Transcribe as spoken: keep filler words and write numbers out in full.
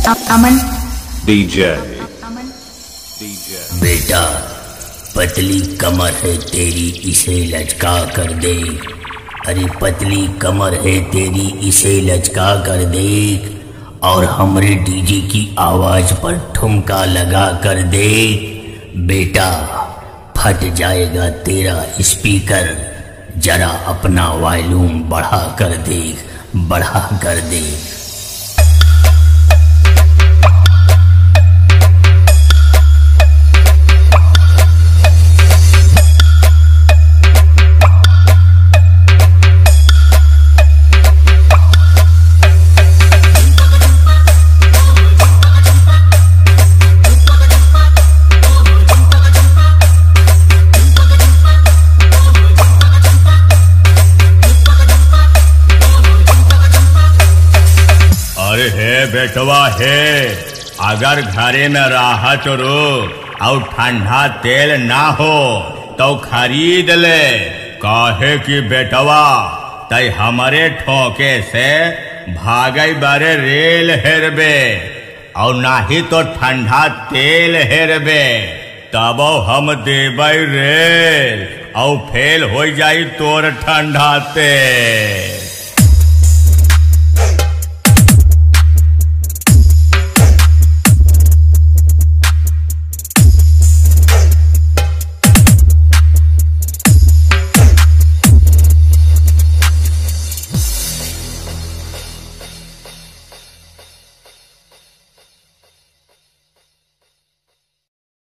अमन DJ बेटा पतली कमर है तेरी इसे लचका कर दे। अरे पतली कमर है तेरी इसे लचका कर दे और हमरे डीजे की आवाज पर ठुमका लगा कर दे। बेटा फट जाएगा तेरा स्पीकर, जरा अपना वॉल्यूम बढ़ा कर दे, बढ़ा कर दे। अरे हे बेटवा हे, अगर घरे में राहत रो और ठंडा तेल ना हो तो खरीद ले। काहे कि बेटवा तय हमारे ठोके से भागे बारे रेल हेरबे और नाही तो ठंडा तेल हेरबे, तब हम देबै रेल और फेल हो जाई तोर ठंडा तेल।